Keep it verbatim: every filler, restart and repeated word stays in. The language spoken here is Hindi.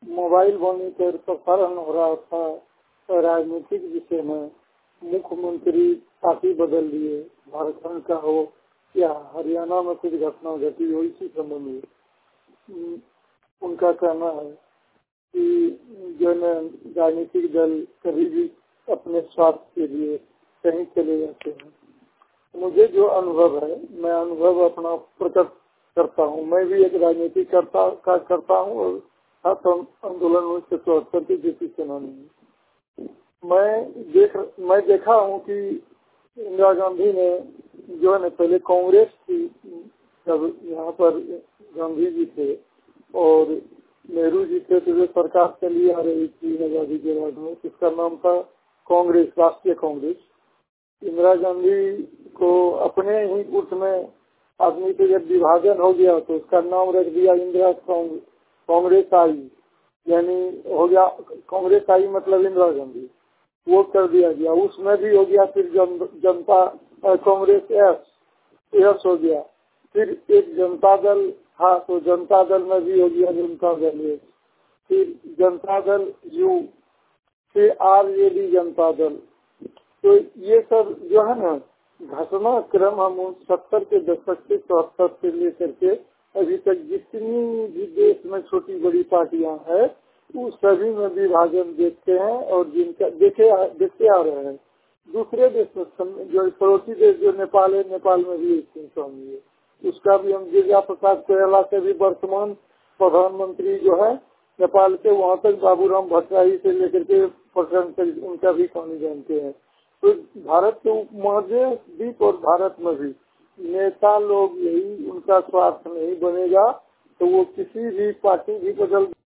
मोबाइल वाणी पर प्रसारण हो रहा था राजनीतिक विषय में, मुख्यमंत्री पार्टी बदल लिए, झारखंड का हो या हरियाणा में कुछ घटना घटी हो, इसी संबंध में उनका कहना है कि जो है राजनीतिक दल कभी भी अपने स्वार्थ के लिए कहीं चले जाते हैं। मुझे जो अनुभव है, मैं अनुभव अपना प्रकट करता हूँ। मैं भी एक राजनीतिक करता का करता हूँ और छात्र आंदोलन उन्नीस सौ चौहत्तर की जेपी सेनानी हूँ। मैं देख मैं देखा हूँ कि इंदिरा गांधी ने जो है न पहले कांग्रेस थी, जब यहाँ पर गांधी जी थे और नेहरू जी थे, तो जो सरकार चली आ रही थी आजादी के बाद में, जिसका नाम था कांग्रेस, राष्ट्रीय कांग्रेस। इंदिरा गांधी को अपने ही गुट में आदमी के जब विभाजन हो गया तो उसका नाम रख दिया इंदिरा कांग्रेस आई, यानी हो गया कांग्रेस आई मतलब इंदिरा गांधी, वो कर दिया गया। उसमें भी हो गया फिर जन, जनता कांग्रेस एस एस हो गया, फिर एक जनता दल था तो जनता दल में भी हो गया जनता दल एस, फिर जनता दल यू, फिर R J D Janata Dal. तो ये सब जो है ना घटना क्रम हम सत्तर के दशक से चौहत्तर से लेकर के अभी तक जितनी भी देश में छोटी बड़ी पार्टियां हैं उस सभी में विभाजन देखते हैं और जिनका देखे देखते आ रहे हैं। दूसरे देश में जो पड़ोसी देश जो नेपाल है, नेपाल में भी है, उसका भी हम गिरिजा प्रसाद कोयला से भी वर्तमान प्रधानमंत्री जो है नेपाल के, वहाँ तक बाबूराम भट्टराई से लेकर के प्रकरण तक उनका भी कहानी जानते हैं। तो भारत के उपमहाद्वीप और भारत में भी नेता लोग यही, उनका स्वार्थ नहीं बनेगा तो वो किसी भी पार्टी भी बदल